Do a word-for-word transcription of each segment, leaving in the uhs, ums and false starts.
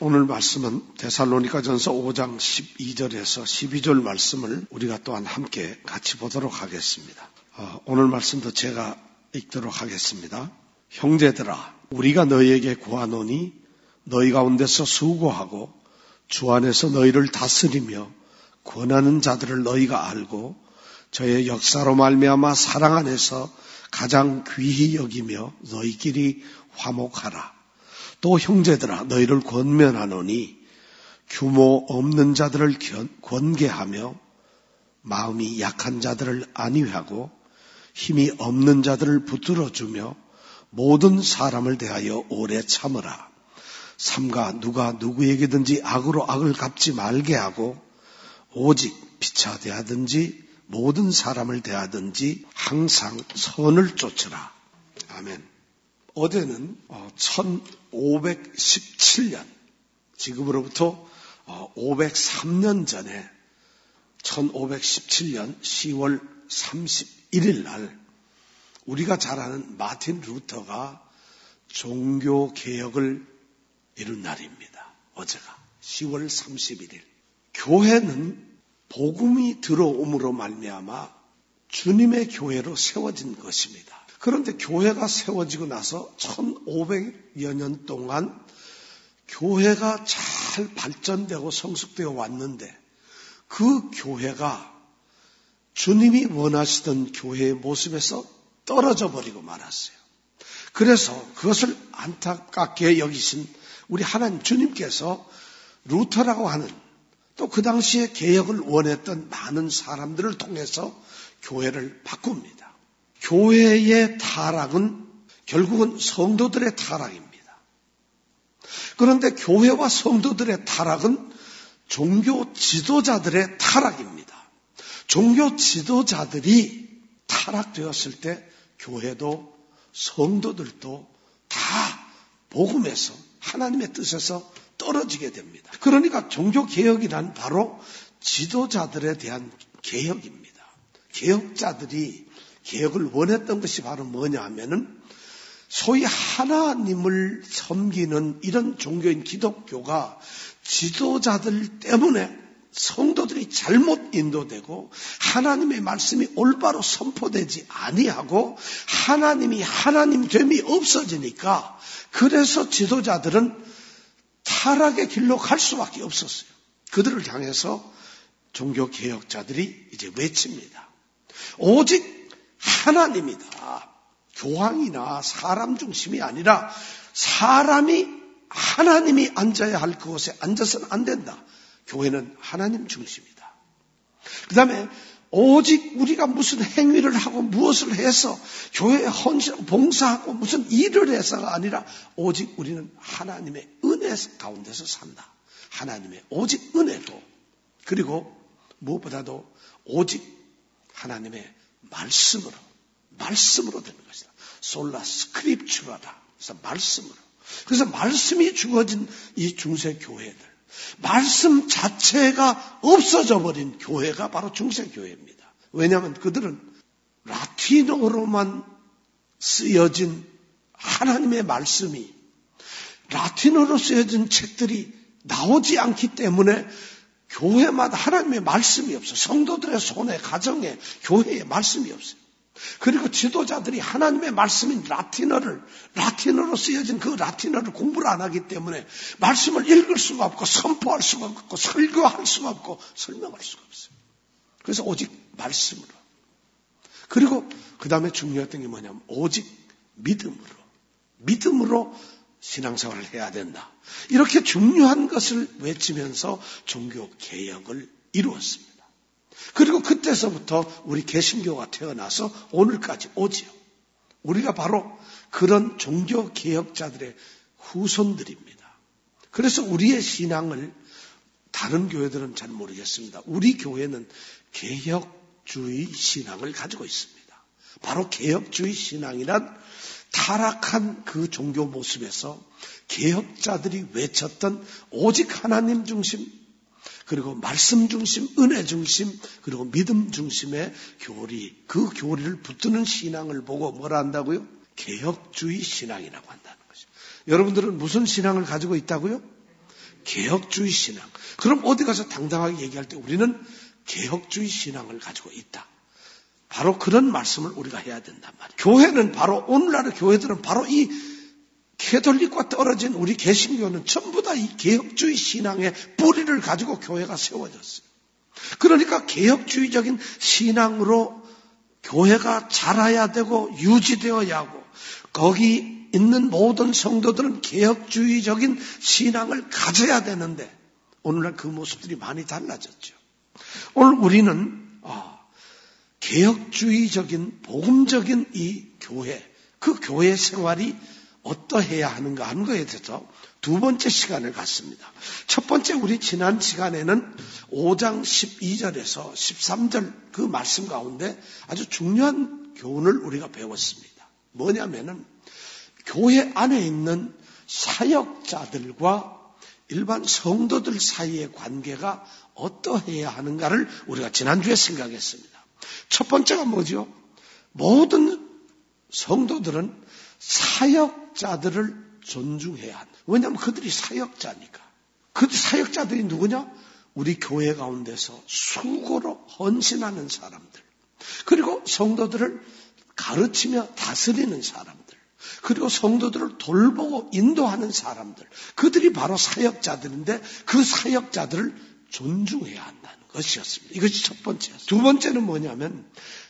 오늘 말씀은 데살로니가전서 오 장 십이 절에서 십이 절 말씀을 우리가 또한 함께 같이 보도록 하겠습니다. 어, 오늘 말씀도 제가 읽도록 하겠습니다. 형제들아, 우리가 너희에게 구하노니 너희 가운데서 수고하고 주 안에서 너희를 다스리며 권하는 자들을 너희가 알고 저의 역사로 말미암아 사랑 안에서 가장 귀히 여기며 너희끼리 화목하라. 또 형제들아, 너희를 권면하노니 규모 없는 자들을 권계하며 마음이 약한 자들을 안위하고 힘이 없는 자들을 붙들어주며 모든 사람을 대하여 오래 참으라. 삼가 누가 누구에게든지 악으로 악을 갚지 말게 하고 오직 피차 대하든지 모든 사람을 대하든지 항상 선을 쫓으라. 아멘. 어제는 천오백십칠 년, 지금으로부터 오백삼 년 전에 천오백십칠 년 시월 삼십일일 날 우리가 잘 아는 마틴 루터가 종교개혁을 이룬 날입니다. 어제가 시월 삼십일일. 교회는 복음이 들어옴으로 말미암아 주님의 교회로 세워진 것입니다. 그런데 교회가 세워지고 나서 천오백여 년 동안 교회가 잘 발전되고 성숙되어 왔는데 그 교회가 주님이 원하시던 교회의 모습에서 떨어져 버리고 말았어요. 그래서 그것을 안타깝게 여기신 우리 하나님 주님께서 루터라고 하는 또 그 당시에 개혁을 원했던 많은 사람들을 통해서 교회를 바꿉니다. 교회의 타락은 결국은 성도들의 타락입니다. 그런데 교회와 성도들의 타락은 종교 지도자들의 타락입니다. 종교 지도자들이 타락되었을 때 교회도 성도들도 다 복음에서 하나님의 뜻에서 떨어지게 됩니다. 그러니까 종교개혁이란 바로 지도자들에 대한 개혁입니다. 개혁자들이 개혁을 원했던 것이 바로 뭐냐 하면은 소위 하나님을 섬기는 이런 종교인 기독교가 지도자들 때문에 성도들이 잘못 인도되고 하나님의 말씀이 올바로 선포되지 아니하고 하나님이 하나님됨이 없어지니까 그래서 지도자들은 타락의 길로 갈 수밖에 없었어요. 그들을 향해서 종교개혁자들이 이제 외칩니다. 오직 하나님이다. 교황이나 사람 중심이 아니라 사람이 하나님이 앉아야 할 그곳에 앉아서는 안 된다. 교회는 하나님 중심이다. 그 다음에 오직 우리가 무슨 행위를 하고 무엇을 해서 교회에 헌신, 봉사하고 무슨 일을 해서가 아니라 오직 우리는 하나님의 은혜 가운데서 산다. 하나님의 오직 은혜도 그리고 무엇보다도 오직 하나님의 말씀으로 말씀으로 되는 것이다. 솔라 스크립추라다. 그래서 말씀으로. 그래서 말씀이 주어진 이 중세 교회들. 말씀 자체가 없어져 버린 교회가 바로 중세 교회입니다. 왜냐하면 그들은 라틴어로만 쓰여진 하나님의 말씀이 라틴어로 쓰여진 책들이 나오지 않기 때문에 교회마다 하나님의 말씀이 없어요. 성도들의 손에, 가정에, 교회에 말씀이 없어요. 그리고 지도자들이 하나님의 말씀인 라틴어를, 라틴어로 쓰여진 그 라틴어를 공부를 안 하기 때문에 말씀을 읽을 수가 없고 선포할 수가 없고 설교할 수가 없고 설명할 수가 없어요. 그래서 오직 말씀으로. 그리고 그 다음에 중요했던 게 뭐냐면 오직 믿음으로. 믿음으로 신앙생활을 해야 된다. 이렇게 중요한 것을 외치면서 종교개혁을 이루었습니다. 그리고 그때서부터 우리 개신교가 태어나서 오늘까지 오지요. 우리가 바로 그런 종교개혁자들의 후손들입니다. 그래서 우리의 신앙을 다른 교회들은 잘 모르겠습니다. 우리 교회는 개혁주의 신앙을 가지고 있습니다. 바로 개혁주의 신앙이란 타락한 그 종교 모습에서 개혁자들이 외쳤던 오직 하나님 중심, 그리고 말씀 중심, 은혜 중심, 그리고 믿음 중심의 교리, 그 교리를 붙드는 신앙을 보고 뭐라 한다고요? 개혁주의 신앙이라고 한다는 것이죠. 여러분들은 무슨 신앙을 가지고 있다고요? 개혁주의 신앙. 그럼 어디 가서 당당하게 얘기할 때 우리는 개혁주의 신앙을 가지고 있다. 바로 그런 말씀을 우리가 해야 된단 말이에요. 교회는 바로, 오늘날의 교회들은 바로 이 캐톨릭과 떨어진 우리 개신교는 전부 다 이 개혁주의 신앙의 뿌리를 가지고 교회가 세워졌어요. 그러니까 개혁주의적인 신앙으로 교회가 자라야 되고 유지되어야 하고, 거기 있는 모든 성도들은 개혁주의적인 신앙을 가져야 되는데 오늘날 그 모습들이 많이 달라졌죠. 오늘 우리는 아, 개혁주의적인 복음적인 이 교회, 그 교회 생활이 어떠해야 하는가 하는 것에 대해서 두 번째 시간을 갖습니다. 첫 번째, 우리 지난 시간에는 오 장 십이 절에서 십삼 절 그 말씀 가운데 아주 중요한 교훈을 우리가 배웠습니다. 뭐냐면은 교회 안에 있는 사역자들과 일반 성도들 사이의 관계가 어떠해야 하는가를 우리가 지난주에 생각했습니다. 첫 번째가 뭐죠? 모든 성도들은 사역자들을 존중해야 한다. 왜냐하면 그들이 사역자니까. 그 사역자들이 누구냐? 우리 교회 가운데서 수고로 헌신하는 사람들, 그리고 성도들을 가르치며 다스리는 사람들, 그리고 성도들을 돌보고 인도하는 사람들, 그들이 바로 사역자들인데 그 사역자들을 존중해야 한다는 것이었습니다. 이것이 첫 번째였습니다. 두 번째는 뭐냐면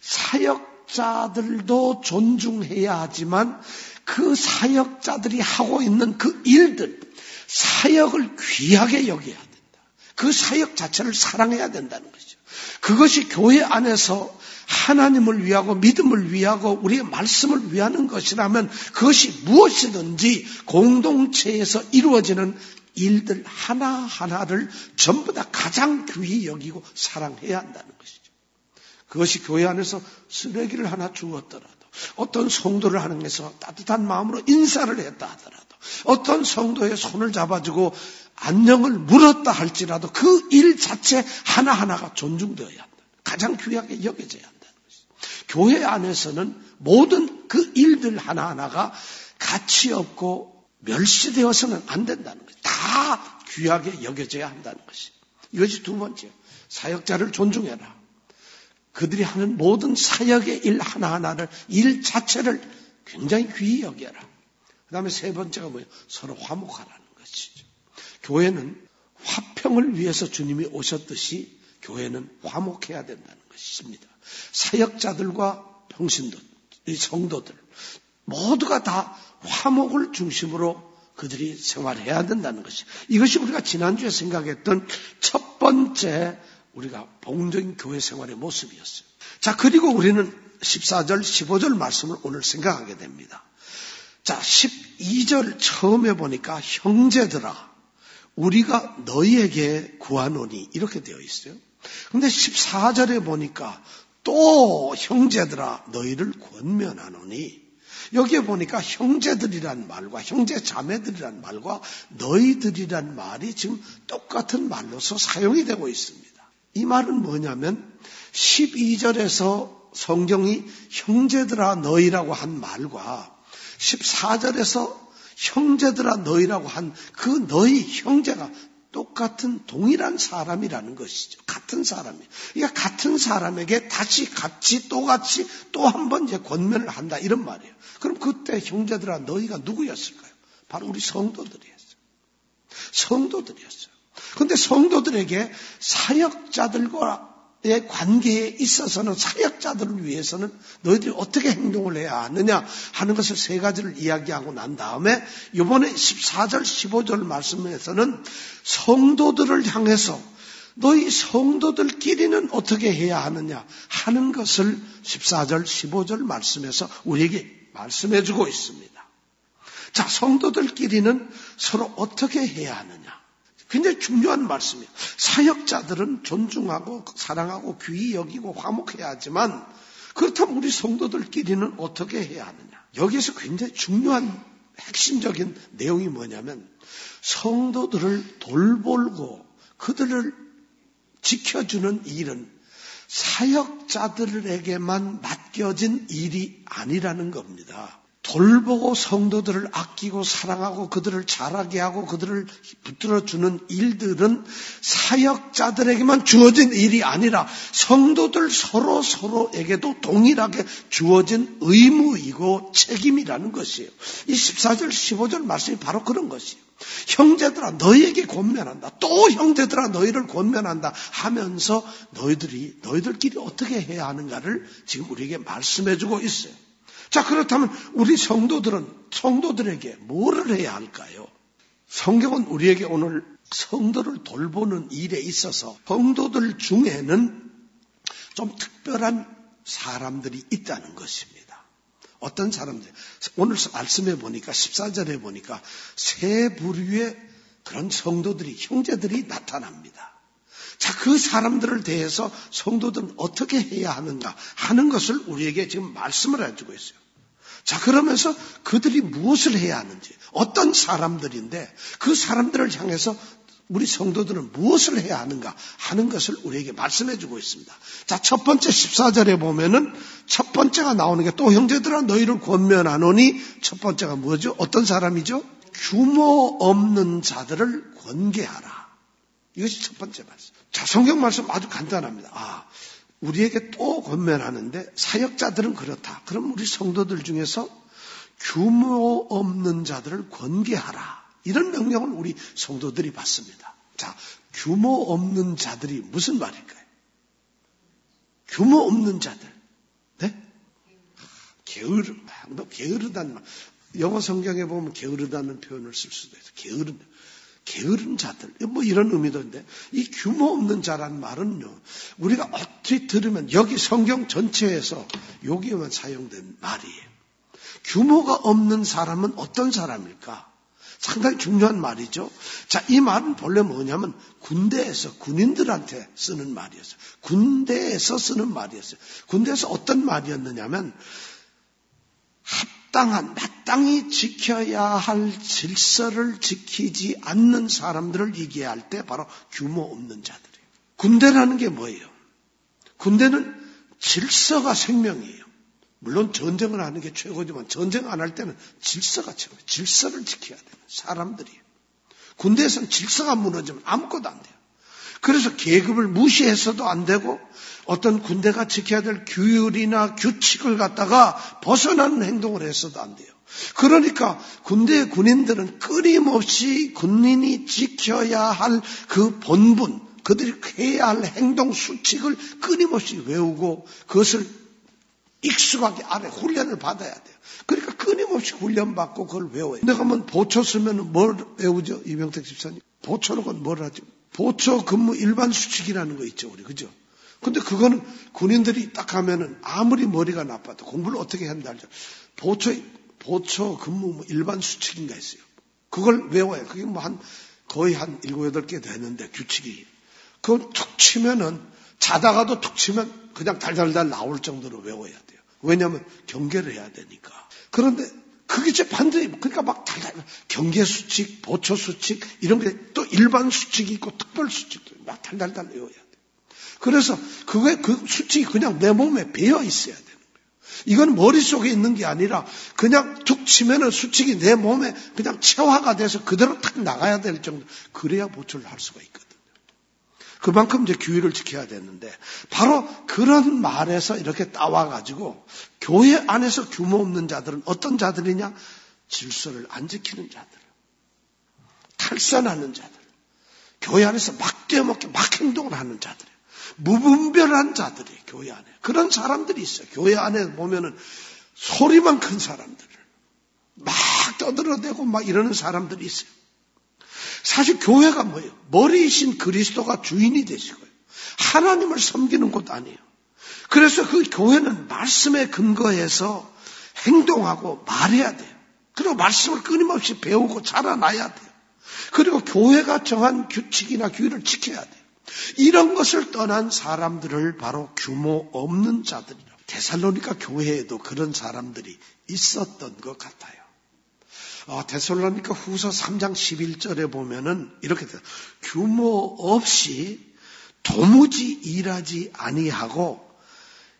사역자들도 존중해야 하지만 그 사역자들이 하고 있는 그 일들, 사역을 귀하게 여겨야 된다. 그 사역 자체를 사랑해야 된다는 것이죠. 그것이 교회 안에서 하나님을 위하고 믿음을 위하고 우리의 말씀을 위하는 것이라면 그것이 무엇이든지 공동체에서 이루어지는 일들 하나하나를 전부 다 가장 귀히 여기고 사랑해야 한다는 것이죠. 그것이 교회 안에서 쓰레기를 하나 주었더라도, 어떤 성도를 하나님께서 따뜻한 마음으로 인사를 했다 하더라도, 어떤 성도의 손을 잡아주고 안녕을 물었다 할지라도 그 일 자체 하나하나가 존중되어야 한다. 가장 귀하게 여겨져야 한다는 것이죠. 교회 안에서는 모든 그 일들 하나하나가 가치 없고 멸시되어서는 안 된다는 것이죠. 다 귀하게 여겨져야 한다는 것이죠. 이것이 두 번째요. 사역자를 존중해라. 그들이 하는 모든 사역의 일 하나하나를, 일 자체를 굉장히 귀히 여겨라. 그 다음에 세 번째가 뭐예요? 서로 화목하라는 것이죠. 교회는 화평을 위해서 주님이 오셨듯이 교회는 화목해야 된다는 것입니다. 사역자들과 평신도, 이 성도들 모두가 다 화목을 중심으로 그들이 생활해야 된다는 것이, 이것이 우리가 지난주에 생각했던 첫 번째 우리가 복음적인 교회 생활의 모습이었어요. 자, 그리고 우리는 십사 절, 십오 절 말씀을 오늘 생각하게 됩니다. 자, 십이 절 처음에 보니까 형제들아 우리가 너희에게 구하노니 이렇게 되어 있어요. 근데 십사 절에 보니까 또 형제들아 너희를 권면하노니, 여기에 보니까 형제들이란 말과 형제 자매들이란 말과 너희들이란 말이 지금 똑같은 말로서 사용이 되고 있습니다. 이 말은 뭐냐면 십이 절에서 성경이 형제들아 너희라고 한 말과 십사 절에서 형제들아 너희라고 한 그 너희 형제가 똑같은 동일한 사람이라는 것이죠. 같은 사람이에요. 그러니까 같은 사람에게 다시 같이 또 같이 또 한 번 이제 권면을 한다 이런 말이에요. 그럼 그때 형제들아 너희가 누구였을까요? 바로 우리 성도들이었어요. 성도들이었어요. 그런데 성도들에게 사역자들과의 관계에 있어서는, 사역자들을 위해서는 너희들이 어떻게 행동을 해야 하느냐 하는 것을 세 가지를 이야기하고 난 다음에 이번에 십사 절, 십오 절 말씀에서는 성도들을 향해서 너희 성도들끼리는 어떻게 해야 하느냐 하는 것을 십사 절, 십오 절 말씀에서 우리에게 말씀해주고 있습니다. 자, 성도들끼리는 서로 어떻게 해야 하느냐. 굉장히 중요한 말씀이에요. 사역자들은 존중하고 사랑하고 귀히 여기고 화목해야 하지만 그렇다면 우리 성도들끼리는 어떻게 해야 하느냐. 여기에서 굉장히 중요한 핵심적인 내용이 뭐냐면 성도들을 돌보고 그들을 지켜주는 일은 사역자들에게만 맡겨진 일이 아니라는 겁니다. 돌보고 성도들을 아끼고 사랑하고 그들을 자라게 하고 그들을 붙들어주는 일들은 사역자들에게만 주어진 일이 아니라 성도들 서로 서로에게도 동일하게 주어진 의무이고 책임이라는 것이에요. 이 십사 절 십오 절 말씀이 바로 그런 것이에요. 형제들아 너희에게 권면한다. 또 형제들아 너희를 권면한다 하면서 너희들이 너희들끼리 어떻게 해야 하는가를 지금 우리에게 말씀해주고 있어요. 자, 그렇다면 우리 성도들은 성도들에게 뭐를 해야 할까요? 성경은 우리에게 오늘 성도를 돌보는 일에 있어서 성도들 중에는 좀 특별한 사람들이 있다는 것입니다. 어떤 사람들? 오늘 말씀해 보니까 십사 절에 보니까 세 부류의 그런 성도들이 형제들이 나타납니다. 자, 그 사람들을 대해서 성도들은 어떻게 해야 하는가 하는 것을 우리에게 지금 말씀을 해주고 있어요. 자, 그러면서 그들이 무엇을 해야 하는지, 어떤 사람들인데 그 사람들을 향해서 우리 성도들은 무엇을 해야 하는가 하는 것을 우리에게 말씀해주고 있습니다. 자, 첫 번째 십사 절에 보면은 첫 번째가 나오는 게 또 형제들아 너희를 권면하노니 첫 번째가 뭐죠? 어떤 사람이죠? 규모 없는 자들을 권계하라. 이것이 첫 번째 말씀. 자, 성경 말씀 아주 간단합니다. 아, 우리에게 또 권면하는데 사역자들은 그렇다. 그럼 우리 성도들 중에서 규모 없는 자들을 권계하라. 이런 명령을 우리 성도들이 받습니다. 자, 규모 없는 자들이 무슨 말일까요? 규모 없는 자들. 네? 게으르, 너 게으르다는 말. 영어 성경에 보면 게으르다는 표현을 쓸 수도 있어요. 게으른, 게으른 자들. 뭐 이런 의미도 있는데, 이 규모 없는 자라는 말은요, 우리가 어떻게 들으면 여기 성경 전체에서 여기에만 사용된 말이에요. 규모가 없는 사람은 어떤 사람일까? 상당히 중요한 말이죠. 자, 이 말은 본래 뭐냐면 군대에서 군인들한테 쓰는 말이었어요. 군대에서 쓰는 말이었어요. 군대에서 어떤 말이었느냐면 합당한, 마땅히 지켜야 할 질서를 지키지 않는 사람들을 얘기할 때 바로 규모 없는 자들이에요. 군대라는 게 뭐예요? 군대는 질서가 생명이에요. 물론 전쟁을 하는 게 최고지만 전쟁 안 할 때는 질서가 최고예요. 질서를 지켜야 되는 사람들이에요. 군대에서는 질서가 무너지면 아무것도 안 돼요. 그래서 계급을 무시해서도 안 되고 어떤 군대가 지켜야 될 규율이나 규칙을 갖다가 벗어나는 행동을 해서도 안 돼요. 그러니까 군대 군인들은 끊임없이 군인이 지켜야 할 그 본분, 그들이 해야 할 행동 수칙을 끊임없이 외우고 그것을 익숙하게 안에 훈련을 받아야 돼요. 그러니까 끊임없이 훈련받고 그걸 외워요. 내가 한번 보초 쓰면 뭘 외우죠? 이명택 집사님. 보초는 뭘 하죠? 보초 근무 일반 수칙이라는 거 있죠, 우리. 그죠? 근데 그거는 군인들이 딱 하면은 아무리 머리가 나빠도 공부를 어떻게 했는지 알죠? 보초, 보초 근무 뭐 일반 수칙인가 있어요. 그걸 외워요. 그게 뭐 한, 거의 한 일곱, 여덟 개 되는데, 규칙이. 그걸 툭 치면은, 자다가도 툭 치면 그냥 달달달 나올 정도로 외워야 돼요. 왜냐하면 경계를 해야 되니까. 그런데 그게 제 반대예요. 그러니까 막 달달 경계 수칙, 보초 수칙 이런 게 또 일반 수칙이 있고 특별 수칙도 막 달달달 외워야 돼요. 그래서 그게 그 수칙이 그냥 내 몸에 배어 있어야 되는 거예요. 이건 머릿속에 있는 게 아니라 그냥 툭 치면은 수칙이 내 몸에 그냥 체화가 돼서 그대로 탁 나가야 될 정도. 그래야 보초를 할 수가 있거든요. 그만큼 이제 규율을 지켜야 되는데 바로 그런 말에서 이렇게 따와가지고 교회 안에서 규모 없는 자들은 어떤 자들이냐? 질서를 안 지키는 자들, 탈선하는 자들, 교회 안에서 막 떼어먹게 막 행동을 하는 자들, 무분별한 자들이 교회 안에 그런 사람들이 있어요. 교회 안에 보면은 소리만 큰 사람들, 막 떠들어대고 막 이러는 사람들이 있어요. 사실 교회가 뭐예요? 머리이신 그리스도가 주인이 되시고요. 하나님을 섬기는 곳 아니에요. 그래서 그 교회는 말씀에 근거해서 행동하고 말해야 돼요. 그리고 말씀을 끊임없이 배우고 자라나야 돼요. 그리고 교회가 정한 규칙이나 규율을 지켜야 돼요. 이런 것을 떠난 사람들을 바로 규모 없는 자들이라고. 데살로니가 교회에도 그런 사람들이 있었던 것 같아요. 어, 데살로니가 후서 삼 장 십일 절에 보면은 이렇게 돼요. 규모 없이 도무지 일하지 아니하고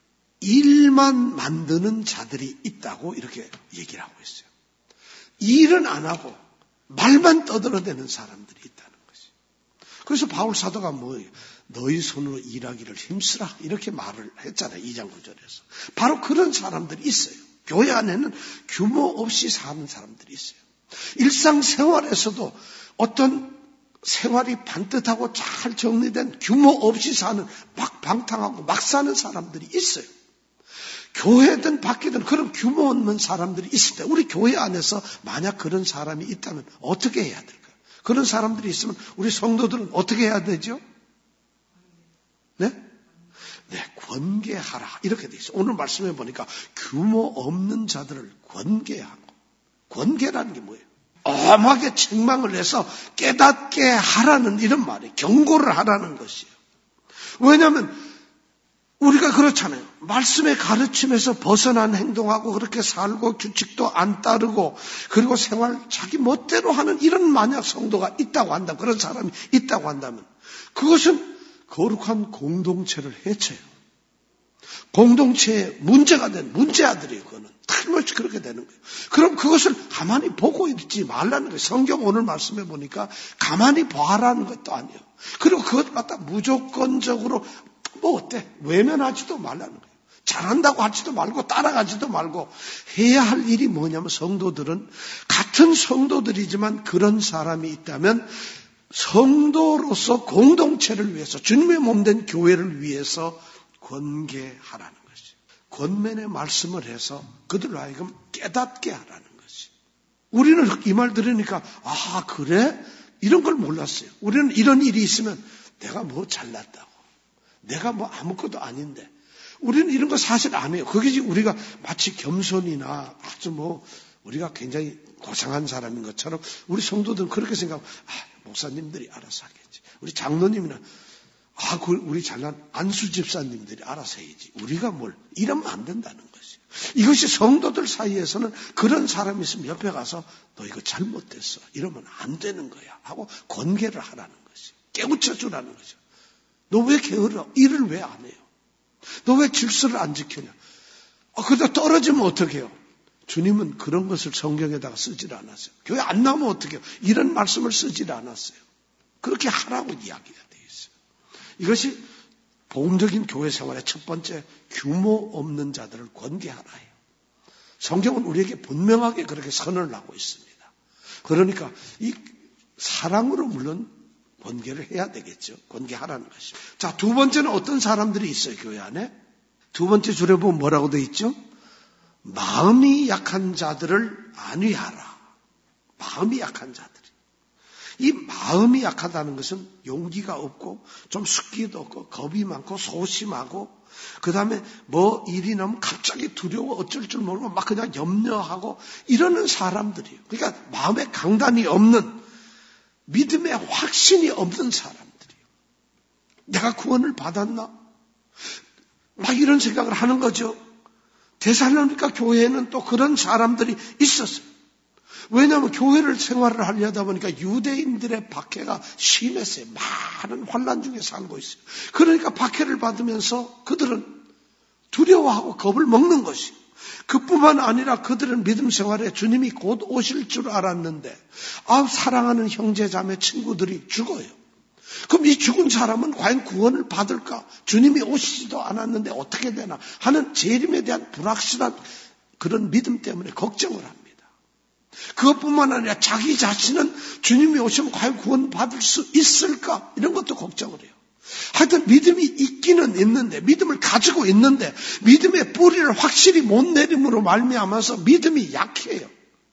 일만 만드는 자들이 있다고 이렇게 얘기를 하고 있어요. 일은 안 하고 말만 떠들어대는 사람들이 있다는 것이. 그래서 바울 사도가 뭐예요? 너희 손으로 일하기를 힘쓰라 이렇게 말을 했잖아요. 이 장 구 절에서. 바로 그런 사람들이 있어요. 교회 안에는 규모 없이 사는 사람들이 있어요. 일상생활에서도 어떤 생활이 반듯하고 잘 정리된 규모 없이 사는 막 방탕하고 막 사는 사람들이 있어요. 교회든 밖이든 그런 규모 없는 사람들이 있을 때 우리 교회 안에서 만약 그런 사람이 있다면 어떻게 해야 될까요? 그런 사람들이 있으면 우리 성도들은 어떻게 해야 되죠? 네? 네, 권계하라 이렇게 돼 있어요. 오늘 말씀해 보니까 규모 없는 자들을 권계하고, 권계라는 게 뭐예요? 엄하게 책망을 해서 깨닫게 하라는 이런 말이에요. 경고를 하라는 것이에요. 왜냐하면 우리가 그렇잖아요. 말씀의 가르침에서 벗어난 행동하고 그렇게 살고 규칙도 안 따르고 그리고 생활 자기 멋대로 하는 이런 만약 성도가 있다고 한다면, 그런 사람이 있다고 한다면 그것은 거룩한 공동체를 해쳐요. 공동체에 문제가 된 문제아들이에요. 그거는 틀림없이 그렇게 되는 거예요. 그럼 그것을 가만히 보고 있지 말라는 거예요. 성경 오늘 말씀해 보니까 가만히 봐라는 것도 아니에요. 그리고 그것 갖다 무조건적으로 뭐 어때? 외면하지도 말라는 거예요. 잘한다고 하지도 말고 따라가지도 말고 해야 할 일이 뭐냐면 성도들은 같은 성도들이지만 그런 사람이 있다면 성도로서 공동체를 위해서 주님의 몸된 교회를 위해서 권계하라는 것이. 권면의 말씀을 해서 그들로 하여금 깨닫게 하라는 것이. 우리는 이 말 들으니까 아 그래? 이런 걸 몰랐어요. 우리는 이런 일이 있으면 내가 뭐 잘났다고. 내가 뭐 아무것도 아닌데. 우리는 이런 거 사실 안 해요. 그게 우리가 마치 겸손이나 아주 뭐 우리가 굉장히 고상한 사람인 것처럼 우리 성도들은 그렇게 생각하고 아, 목사님들이 알아서 하겠지. 우리 장로님이나 아, 그 우리 잘난 안수 집사님들이 알아서 해야지. 우리가 뭘 이러면 안 된다는 것이. 이것이 성도들 사이에서는 그런 사람이 있으면 옆에 가서 너 이거 잘못됐어. 이러면 안 되는 거야. 하고 권계를 하라는 것이. 깨우쳐 주라는 거죠. 너 왜 게을러? 일을 왜 안 해요? 너 왜 질서를 안 지키냐? 아, 그러다 떨어지면 어떻게 해요? 주님은 그런 것을 성경에다가 쓰질 않았어요. 교회 안 나오면 어떻게 해요? 이런 말씀을 쓰질 않았어요. 그렇게 하라고 이야기가 되어 있어요. 이것이 복음적인 교회 생활의 첫 번째 규모 없는 자들을 권계하라 해요. 성경은 우리에게 분명하게 그렇게 선언을 하고 있습니다. 그러니까 이 사랑으로 물론 권계를 해야 되겠죠. 권계하라는 것이죠. 자, 두 번째는 어떤 사람들이 있어요, 교회 안에? 두 번째 줄에 보면 뭐라고 되어 있죠? 마음이 약한 자들을 안위하라. 마음이 약한 자들이. 이 마음이 약하다는 것은 용기가 없고 좀 숙기도 없고 겁이 많고 소심하고 그 다음에 뭐 일이 나면 갑자기 두려워 어쩔 줄 모르고 막 그냥 염려하고 이러는 사람들이에요. 그러니까 마음에 강단이 없는 믿음에 확신이 없는 사람들이에요. 내가 구원을 받았나? 막 이런 생각을 하는 거죠. 데살로니가 교회에는 또 그런 사람들이 있었어요. 왜냐하면 교회를 생활을 하려다 보니까 유대인들의 박해가 심했어요. 많은 환난 중에 살고 있어요. 그러니까 박해를 받으면서 그들은 두려워하고 겁을 먹는 것이에요. 그뿐만 아니라 그들은 믿음 생활에 주님이 곧 오실 줄 알았는데 아, 사랑하는 형제 자매 친구들이 죽어요. 그럼 이 죽은 사람은 과연 구원을 받을까? 주님이 오시지도 않았는데 어떻게 되나 하는 재림에 대한 불확실한 그런 믿음 때문에 걱정을 합니다. 그것뿐만 아니라 자기 자신은 주님이 오시면 과연 구원 받을 수 있을까? 이런 것도 걱정을 해요. 하여튼 믿음이 있기는 있는데 믿음을 가지고 있는데 믿음의 뿌리를 확실히 못 내림으로 말미암아서 믿음이 약해요.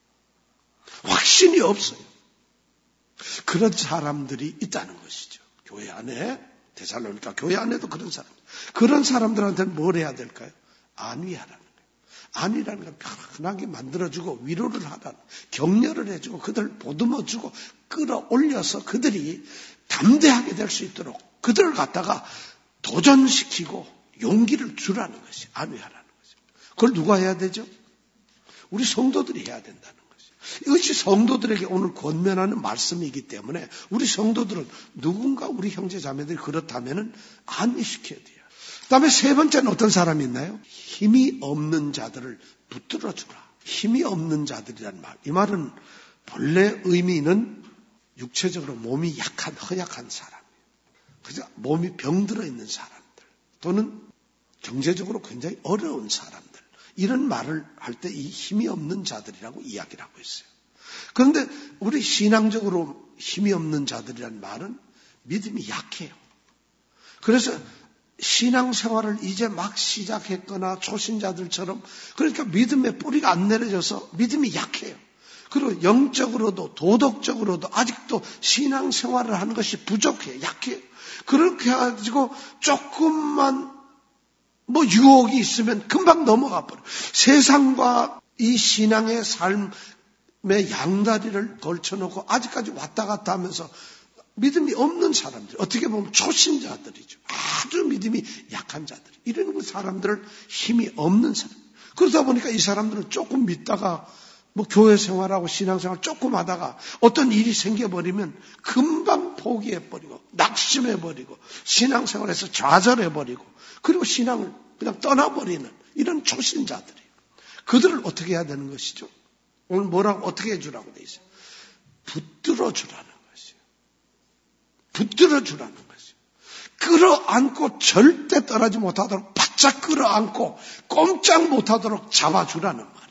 확신이 없어요. 그런 사람들이 있다는 것이죠. 교회 안에 데살로니가 교회 안에도 그런 사람. 그런 사람들한테는 뭘 해야 될까요? 안위하라는 거예요. 안위라는 건 편하게 만들어주고 위로를 하라는 격려를 해주고 그들을 보듬어주고 끌어올려서 그들이 담대하게 될 수 있도록 그들을 갖다가 도전시키고 용기를 주라는 것이 안위하라는 거죠. 그걸 누가 해야 되죠? 우리 성도들이 해야 된다는 거죠. 이것이 성도들에게 오늘 권면하는 말씀이기 때문에 우리 성도들은 누군가 우리 형제 자매들이 그렇다면은 안위시켜야 돼요. 다음에 세 번째는 어떤 사람이 있나요? 힘이 없는 자들을 붙들어주라. 힘이 없는 자들이란 말. 이 말은 본래 의미는 육체적으로 몸이 약한, 허약한 사람. 그래서 몸이 병들어 있는 사람들. 또는 경제적으로 굉장히 어려운 사람들. 이런 말을 할 때 이 힘이 없는 자들이라고 이야기를 하고 있어요. 그런데 우리 신앙적으로 힘이 없는 자들이란 말은 믿음이 약해요. 그래서 신앙생활을 이제 막 시작했거나 초신자들처럼 그러니까 믿음의 뿌리가 안 내려져서 믿음이 약해요. 그리고 영적으로도 도덕적으로도 아직도 신앙생활을 하는 것이 부족해요. 약해요. 그렇게 해가지고 조금만 뭐 유혹이 있으면 금방 넘어가 버려요. 세상과 이 신앙의 삶의 양다리를 걸쳐놓고 아직까지 왔다 갔다 하면서 믿음이 없는 사람들, 어떻게 보면 초신자들이죠. 아주 믿음이 약한 자들. 이런 사람들을 힘이 없는 사람. 그러다 보니까 이 사람들은 조금 믿다가 뭐 교회 생활하고 신앙생활 조금 하다가 어떤 일이 생겨버리면 금방 포기해버리고 낙심해버리고 신앙생활에서 좌절해버리고 그리고 신앙을 그냥 떠나버리는 이런 초신자들이에요. 그들을 어떻게 해야 되는 것이죠? 오늘 뭐라고 어떻게 해주라고 돼 있어요? 붙들어주라는 것이에요. 붙들어주라는 것이에요. 끌어안고 절대 떠나지 못하도록 바짝 끌어안고 꼼짝 못하도록 잡아주라는 말이에요.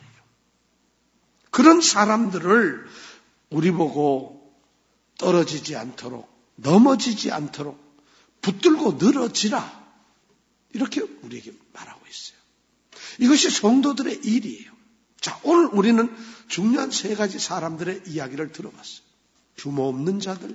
그런 사람들을 우리 보고 떨어지지 않도록 넘어지지 않도록 붙들고 늘어지라 이렇게 우리에게 말하고 있어요. 이것이 성도들의 일이에요. 자, 오늘 우리는 중요한 세 가지 사람들의 이야기를 들어봤어요. 규모 없는 자들,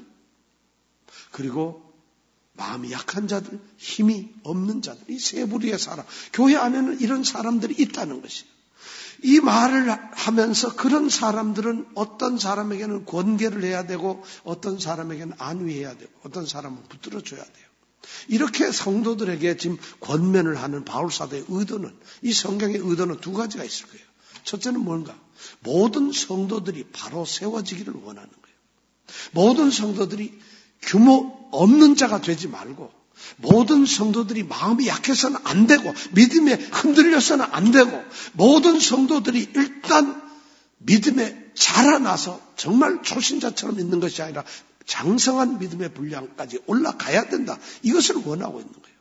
그리고 마음이 약한 자들, 힘이 없는 자들, 이 세 부류의 사람. 교회 안에는 이런 사람들이 있다는 것이에요. 이 말을 하면서 그런 사람들은 어떤 사람에게는 권계를 해야 되고 어떤 사람에게는 안위해야 되고 어떤 사람은 붙들어줘야 돼요. 이렇게 성도들에게 지금 권면을 하는 바울사도의 의도는 이 성경의 의도는 두 가지가 있을 거예요. 첫째는 뭔가? 모든 성도들이 바로 세워지기를 원하는 거예요. 모든 성도들이 규모 없는 자가 되지 말고 모든 성도들이 마음이 약해서는 안 되고 믿음에 흔들려서는 안 되고 모든 성도들이 일단 믿음에 자라나서 정말 초신자처럼 있는 것이 아니라 장성한 믿음의 분량까지 올라가야 된다. 이것을 원하고 있는 거예요.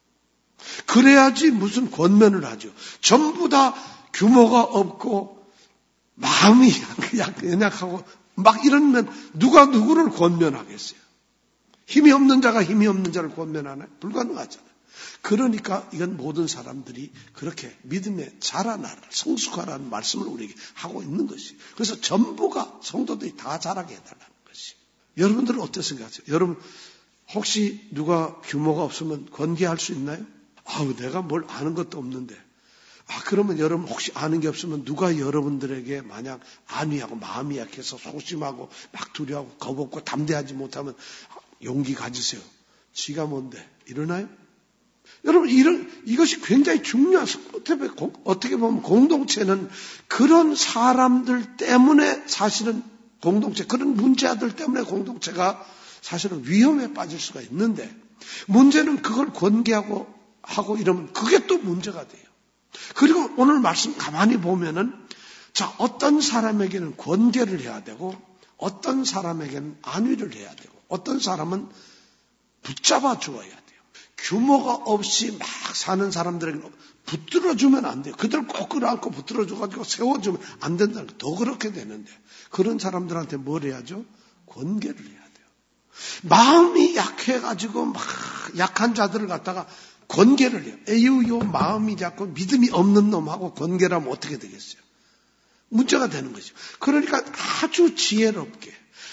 그래야지 무슨 권면을 하죠. 전부 다 규모가 없고 마음이 연약하고 막 이러면 누가 누구를 권면하겠어요. 힘이 없는 자가 힘이 없는 자를 권면하나요? 불가능하잖아요. 그러니까 이건 모든 사람들이 그렇게 믿음에 자라나라, 성숙하라는 말씀을 우리에게 하고 있는 것이. 그래서 전부가 성도들이 다 자라게 해달라는 것이. 여러분들은 어떻게 생각하세요? 여러분 혹시 누가 규모가 없으면 권계할 수 있나요? 아우 내가 뭘 아는 것도 없는데. 아 그러면 여러분 혹시 아는 게 없으면 누가 여러분들에게 만약 안위하고 마음이 약해서 소심하고 막 두려워하고 겁없고 담대하지 못하면 용기 가지세요. 지가 뭔데? 이러나요? 여러분, 이런, 이것이 굉장히 중요한, 어떻게 보면 공동체는 그런 사람들 때문에 사실은 공동체, 그런 문제아들 때문에 공동체가 사실은 위험에 빠질 수가 있는데, 문제는 그걸 권계하고 하고 이러면 그게 또 문제가 돼요. 그리고 오늘 말씀 가만히 보면은, 자, 어떤 사람에게는 권계를 해야 되고, 어떤 사람에게는 안위를 해야 되고, 어떤 사람은 붙잡아 주어야 돼요. 규모가 없이 막 사는 사람들에게는 붙들어주면 안 돼요. 그들 꼭 끌어안고 붙들어줘가지고 세워주면 안 된다는 거예요. 더 그렇게 되는데 그런 사람들한테 뭘 해야죠? 권계를 해야 돼요. 마음이 약해가지고 막 약한 자들을 갖다가 권계를 해요. 에휴, 요 마음이 작고 믿음이 없는 놈하고 권계를 하면 어떻게 되겠어요? 문제가 되는 거죠. 그러니까 아주 지혜롭게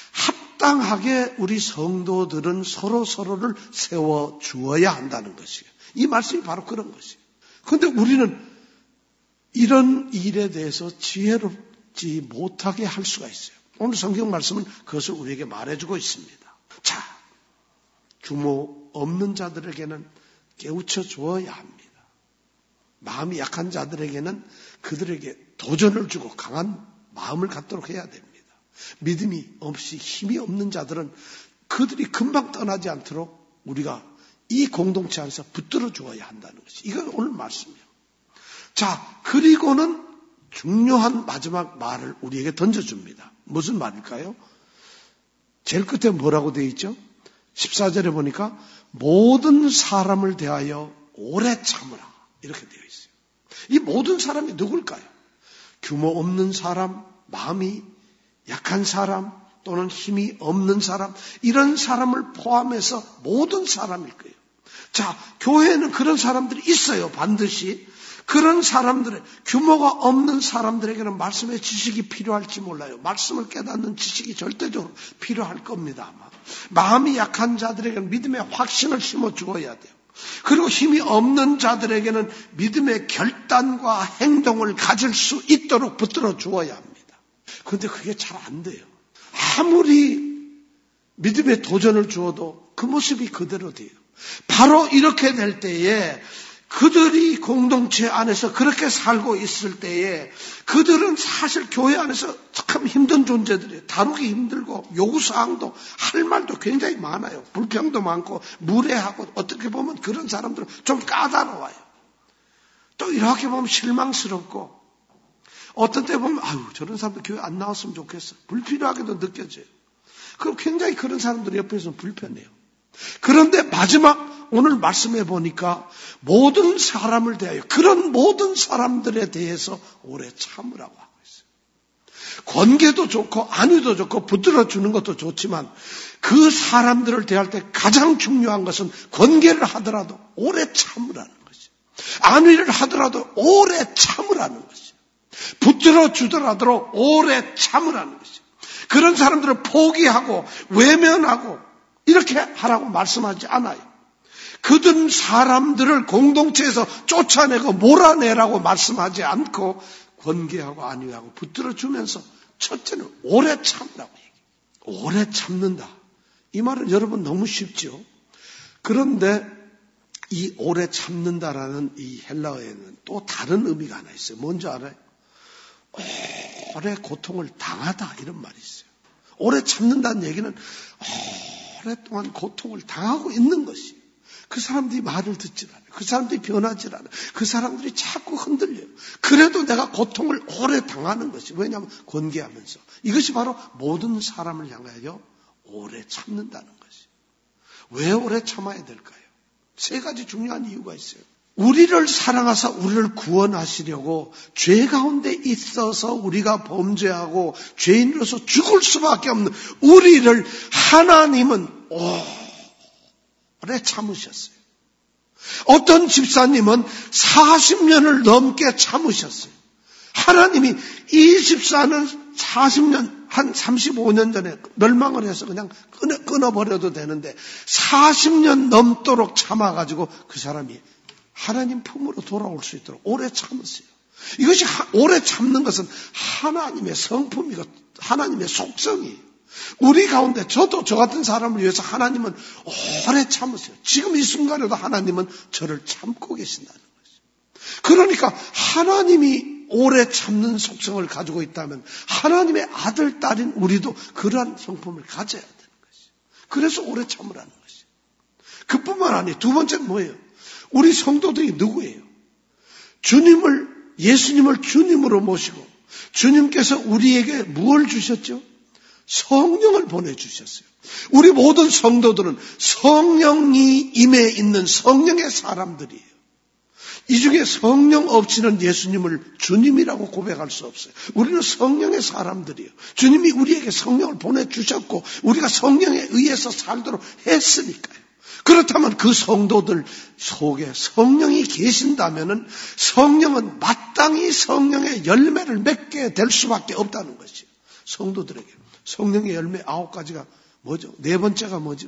합당하게 우리 성도들은 서로 서로를 세워 주어야 한다는 것이에요. 이 말씀이 바로 그런 것이에요. 그런데 우리는 이런 일에 대해서 지혜롭지 못하게 할 수가 있어요. 오늘 성경 말씀은 그것을 우리에게 말해주고 있습니다. 자, 규모 없는 자들에게는 깨우쳐 주어야 합니다. 마음이 약한 자들에게는 그들에게 도전을 주고 강한 마음을 갖도록 해야 됩니다. 믿음이 없이 힘이 없는 자들은 그들이 금방 떠나지 않도록 우리가 이 공동체 안에서 붙들어 주어야 한다는 것이. 이건 오늘 말씀이에요. 자, 그리고는 중요한 마지막 말을 우리에게 던져줍니다. 무슨 말일까요? 제일 끝에 뭐라고 되어 있죠? 십사 절에 보니까 모든 사람을 대하여 오래 참으라. 이렇게 되어 있어요. 이 모든 사람이 누굴까요? 규모 없는 사람, 마음이 약한 사람, 또는 힘이 없는 사람, 이런 사람을 포함해서 모든 사람일 거예요. 자, 교회에는 그런 사람들이 있어요. 반드시. 그런 사람들의, 규모가 없는 사람들에게는 말씀의 지식이 필요할지 몰라요. 말씀을 깨닫는 지식이 절대적으로 필요할 겁니다. 아마. 마음이 약한 자들에게는 믿음의 확신을 심어 주어야 돼요. 그리고 힘이 없는 자들에게는 믿음의 결단과 행동을 가질 수 있도록 붙들어 주어야 합니다. 그런데 그게 잘 안 돼요. 아무리 믿음의 도전을 주어도 그 모습이 그대로 돼요. 바로 이렇게 될 때에 그들이 공동체 안에서 그렇게 살고 있을 때에 그들은 사실 교회 안에서 참 힘든 존재들이에요. 다루기 힘들고 요구사항도 할 말도 굉장히 많아요. 불평도 많고 무례하고 어떻게 보면 그런 사람들은 좀 까다로워요. 또 이렇게 보면 실망스럽고 어떤 때 보면 아유 저런 사람들 교회 안 나왔으면 좋겠어. 불필요하게도 느껴져요. 그럼 굉장히 그런 사람들 옆에서는 불편해요. 그런데 마지막 오늘 말씀해 보니까 모든 사람을 대하여 그런 모든 사람들에 대해서 오래 참으라고 하고 있어요. 권계도 좋고 안위도 좋고 붙들어 주는 것도 좋지만 그 사람들을 대할 때 가장 중요한 것은 권계를 하더라도 오래 참으라는 것이에요. 안위를 하더라도 오래 참으라는 것이에요. 붙들어 주더라도 오래 참으라는 것이에요. 그런 사람들을 포기하고 외면하고 이렇게 하라고 말씀하지 않아요. 그든 사람들을 공동체에서 쫓아내고 몰아내라고 말씀하지 않고 권계하고 안위하고 붙들어 주면서 첫째는 오래 참으라고 얘기해요. 오래 참는다. 이 말은 여러분 너무 쉽죠. 그런데 이 오래 참는다라는 이 헬라어에는 또 다른 의미가 하나 있어요. 뭔지 알아요? 오래 고통을 당하다 이런 말이 있어요. 오래 참는다는 얘기는 오랫동안 고통을 당하고 있는 것이에요. 그 사람들이 말을 듣질 않아요. 그 사람들이 변하질 않아요. 그 사람들이 자꾸 흔들려요. 그래도 내가 고통을 오래 당하는 것이 왜냐하면 권계하면서 이것이 바로 모든 사람을 향하여 오래 참는다는 것이에요. 왜 오래 참아야 될까요? 세 가지 중요한 이유가 있어요. 우리를 사랑하사 우리를 구원하시려고 죄 가운데 있어서 우리가 범죄하고 죄인으로서 죽을 수밖에 없는 우리를 하나님은 오래 참으셨어요. 어떤 집사님은 사십 년을 넘게 참으셨어요. 하나님이 이 집사는 사십 년, 한 삼십오 년 전에 멸망을 해서 그냥 끊어, 끊어버려도 되는데 사십 년 넘도록 참아가지고 그 사람이 하나님 품으로 돌아올 수 있도록 오래 참으세요. 이것이 하, 오래 참는 것은 하나님의 성품이고 하나님의 속성이에요. 우리 가운데 저도 저 같은 사람을 위해서 하나님은 오래 참으세요. 지금 이 순간에도 하나님은 저를 참고 계신다는 것이죠. 그러니까 하나님이 오래 참는 속성을 가지고 있다면 하나님의 아들, 딸인 우리도 그러한 성품을 가져야 되는 것이죠. 그래서 오래 참으라는 것이죠. 그뿐만 아니에요. 두 번째는 뭐예요? 우리 성도들이 누구예요? 주님을, 예수님을 주님으로 모시고 주님께서 우리에게 무엇을 주셨죠? 성령을 보내주셨어요. 우리 모든 성도들은 성령이 임해 있는 성령의 사람들이에요. 이 중에 성령 없이는 예수님을 주님이라고 고백할 수 없어요. 우리는 성령의 사람들이에요. 주님이 우리에게 성령을 보내주셨고 우리가 성령에 의해서 살도록 했으니까요. 그렇다면 그 성도들 속에 성령이 계신다면 성령은 마땅히 성령의 열매를 맺게 될 수밖에 없다는 것이에요. 성도들에게. 성령의 열매 아홉 가지가 뭐죠? 네 번째가 뭐죠?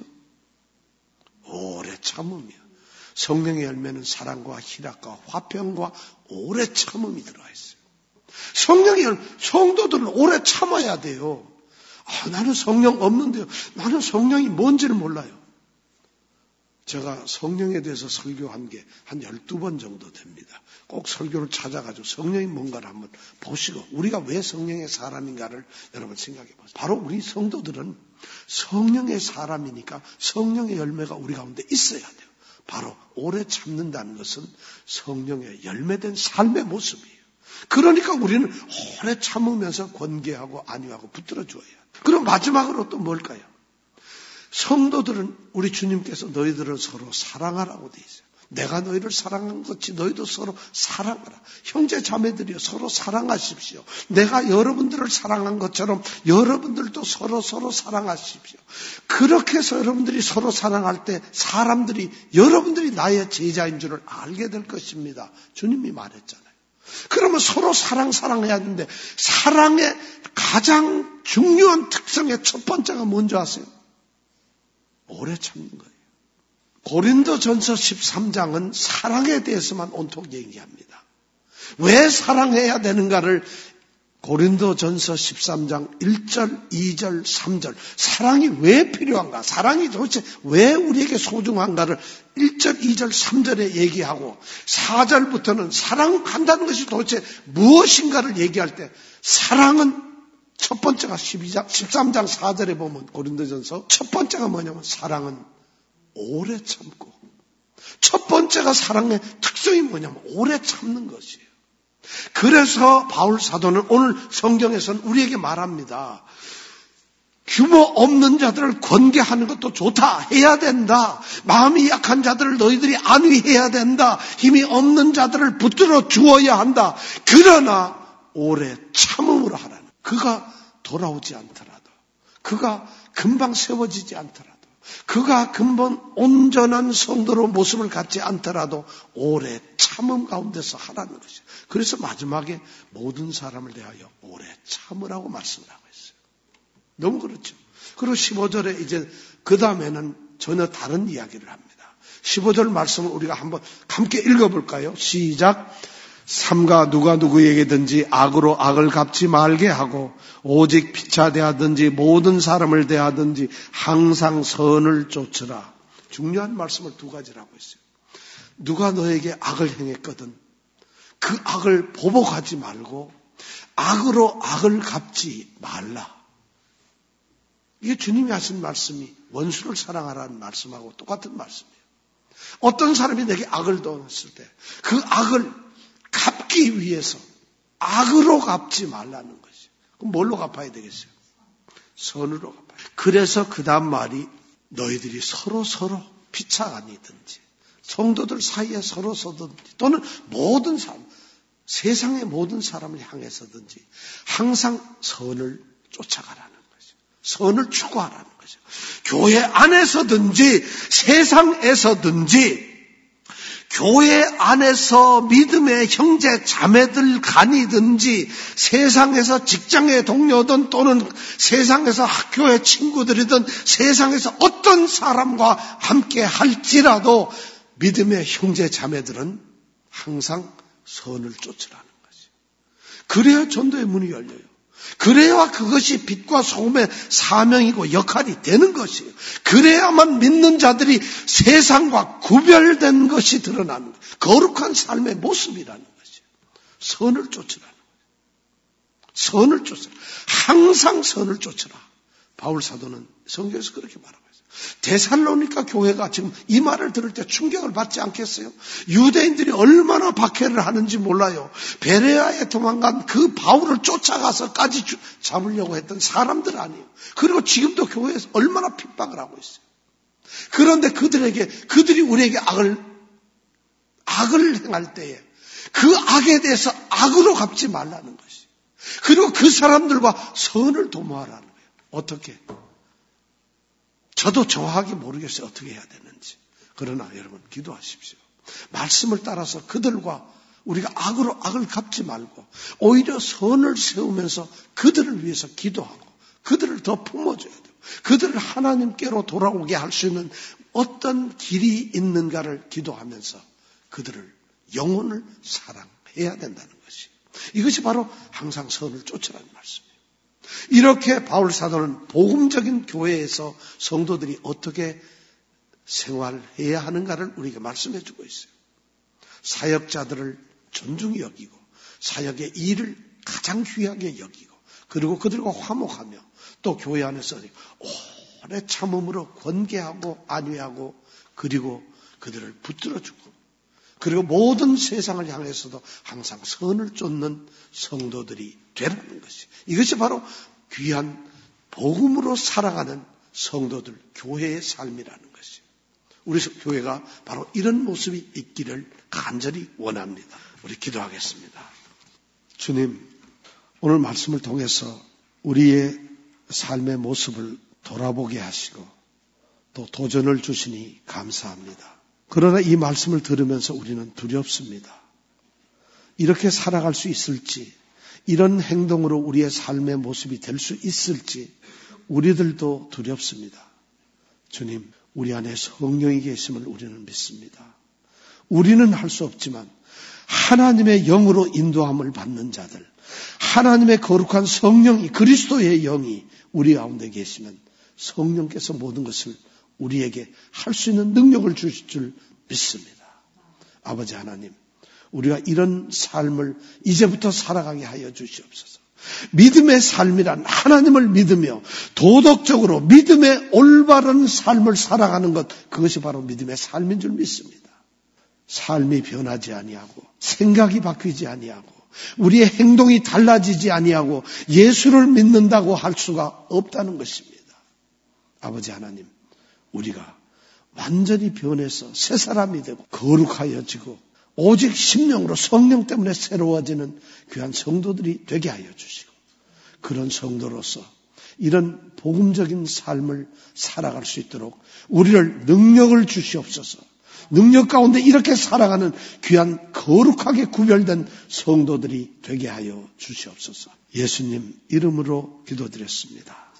오래 참음이요. 성령의 열매는 사랑과 희락과 화평과 오래 참음이 들어가 있어요. 성령의 열매, 성도들은 오래 참아야 돼요. 아, 나는 성령 없는데요. 나는 성령이 뭔지를 몰라요. 제가 성령에 대해서 설교한 게 한 열두 번 정도 됩니다. 꼭 설교를 찾아가지고 성령이 뭔가를 한번 보시고 우리가 왜 성령의 사람인가를 여러분 생각해 보세요. 바로 우리 성도들은 성령의 사람이니까 성령의 열매가 우리 가운데 있어야 돼요. 바로 오래 참는다는 것은 성령의 열매된 삶의 모습이에요. 그러니까 우리는 오래 참으면서 권계하고 안위하고 붙들어 주어야 해요. 그럼 마지막으로 또 뭘까요? 성도들은 우리 주님께서 너희들을 서로 사랑하라고 돼 있어요. 내가 너희를 사랑한 것이 너희도 서로 사랑하라. 형제 자매들이여 서로 사랑하십시오. 내가 여러분들을 사랑한 것처럼 여러분들도 서로 서로 사랑하십시오. 그렇게 해서 여러분들이 서로 사랑할 때 사람들이 여러분들이 나의 제자인 줄을 알게 될 것입니다. 주님이 말했잖아요. 그러면 서로 사랑 사랑해야 하는데 사랑의 가장 중요한 특성의 첫 번째가 뭔지 아세요? 오래 참는 거예요. 고린도전서 십삼 장은 사랑에 대해서만 온통 얘기합니다. 왜 사랑해야 되는가를 고린도전서 십삼 장 일 절, 이 절, 삼 절 사랑이 왜 필요한가? 사랑이 도대체 왜 우리에게 소중한가를 일 절, 이 절, 삼 절에 얘기하고 사 절부터는 사랑한다는 것이 도대체 무엇인가를 얘기할 때 사랑은 첫 번째가 십이 장, 십삼 장 사 절에 보면 고린도전서 첫 번째가 뭐냐면 사랑은 오래 참고 첫 번째가 사랑의 특성이 뭐냐면 오래 참는 것이에요. 그래서 바울 사도는 오늘 성경에서는 우리에게 말합니다. 규모 없는 자들을 권계하는 것도 좋다. 해야 된다. 마음이 약한 자들을 너희들이 안위해야 된다. 힘이 없는 자들을 붙들어 주어야 한다. 그러나 오래 참음으로 하라는. 그가 돌아오지 않더라도 그가 금방 세워지지 않더라도 그가 근본 온전한 성도로 모습을 갖지 않더라도 오래 참음 가운데서 하라는 것이죠. 그래서 마지막에 모든 사람을 대하여 오래 참으라고 말씀을 하고 있어요. 너무 그렇죠. 그리고 십오 절에 이제 그 다음에는 전혀 다른 이야기를 합니다. 십오 절 말씀을 우리가 한번 함께 읽어볼까요? 시작. 삼가 누가 누구에게든지 악으로 악을 갚지 말게 하고 오직 피차 대하든지 모든 사람을 대하든지 항상 선을 쫓으라. 중요한 말씀을 두 가지를 하고 있어요. 누가 너에게 악을 행했거든 그 악을 보복하지 말고 악으로 악을 갚지 말라. 이게 주님이 하신 말씀이 원수를 사랑하라는 말씀하고 똑같은 말씀이에요. 어떤 사람이 내게 악을 넣었을 때 그 악을 갚기 위해서 악으로 갚지 말라는 것이죠. 그럼 뭘로 갚아야 되겠어요? 선으로 갚아야 돼요. 그래서 그 다음 말이 너희들이 서로 서로 피차간이든지 성도들 사이에 서로 서든지 또는 모든 사람 세상의 모든 사람을 향해서든지 항상 선을 쫓아가라는 것이죠. 선을 추구하라는 것이죠. 교회 안에서든지 세상에서든지 교회 안에서 믿음의 형제 자매들 간이든지 세상에서 직장의 동료든 또는 세상에서 학교의 친구들이든 세상에서 어떤 사람과 함께 할지라도 믿음의 형제 자매들은 항상 선을 쫓으라는 거지. 그래야 전도의 문이 열려요. 그래야 그것이 빛과 소금의 사명이고 역할이 되는 것이에요. 그래야만 믿는 자들이 세상과 구별된 것이 드러나는 거예요. 거룩한 삶의 모습이라는 것이에요. 선을 쫓으라는 거예요. 선을 쫓으라. 항상 선을 쫓으라. 바울 사도는 성경에서 그렇게 말하고 있어요. 데살로니가 교회가 지금 이 말을 들을 때 충격을 받지 않겠어요? 유대인들이 얼마나 박해를 하는지 몰라요. 베레아에 도망간 그 바울을 쫓아가서까지 잡으려고 했던 사람들 아니에요. 그리고 지금도 교회에서 얼마나 핍박을 하고 있어요. 그런데 그들에게 그들이 우리에게 악을 악을 행할 때에 그 악에 대해서 악으로 갚지 말라는 것이. 그리고 그 사람들과 선을 도모하라는 거예요. 어떻게? 저도 정확하게 모르겠어요. 어떻게 해야 되는지. 그러나 여러분 기도하십시오. 말씀을 따라서 그들과 우리가 악으로 악을 갚지 말고 오히려 선을 세우면서 그들을 위해서 기도하고 그들을 더 품어줘야 돼요. 그들을 하나님께로 돌아오게 할 수 있는 어떤 길이 있는가를 기도하면서 그들을 영혼을 사랑해야 된다는 것이. 이것이 바로 항상 선을 쫓으라는 말씀이에요. 이렇게 바울 사도는 복음적인 교회에서 성도들이 어떻게 생활해야 하는가를 우리에게 말씀해 주고 있어요. 사역자들을 존중히 여기고 사역의 일을 가장 귀하게 여기고 그리고 그들과 화목하며 또 교회 안에서 오래 참음으로 권계하고 안위하고 그리고 그들을 붙들어주고 그리고 모든 세상을 향해서도 항상 선을 쫓는 성도들이 되라는 것이 이것이 바로 귀한 복음으로 살아가는 성도들 교회의 삶이라는 것이 우리 교회가 바로 이런 모습이 있기를 간절히 원합니다. 우리 기도하겠습니다. 주님, 오늘 말씀을 통해서 우리의 삶의 모습을 돌아보게 하시고 또 도전을 주시니 감사합니다. 그러나 이 말씀을 들으면서 우리는 두렵습니다. 이렇게 살아갈 수 있을지, 이런 행동으로 우리의 삶의 모습이 될 수 있을지 우리들도 두렵습니다. 주님, 우리 안에 성령이 계심을 우리는 믿습니다. 우리는 할 수 없지만 하나님의 영으로 인도함을 받는 자들, 하나님의 거룩한 성령이 그리스도의 영이 우리 가운데 계시면 성령께서 모든 것을 우리에게 할 수 있는 능력을 주실 줄 믿습니다. 아버지 하나님, 우리가 이런 삶을 이제부터 살아가게 하여 주시옵소서. 믿음의 삶이란 하나님을 믿으며 도덕적으로 믿음의 올바른 삶을 살아가는 것, 그것이 바로 믿음의 삶인 줄 믿습니다. 삶이 변하지 아니하고 생각이 바뀌지 아니하고 우리의 행동이 달라지지 아니하고 예수를 믿는다고 할 수가 없다는 것입니다. 아버지 하나님, 우리가 완전히 변해서 새 사람이 되고 거룩하여지고 오직 심령으로 성령 때문에 새로워지는 귀한 성도들이 되게 하여 주시고 그런 성도로서 이런 복음적인 삶을 살아갈 수 있도록 우리를 능력을 주시옵소서. 능력 가운데 이렇게 살아가는 귀한 거룩하게 구별된 성도들이 되게 하여 주시옵소서. 예수님 이름으로 기도드렸습니다.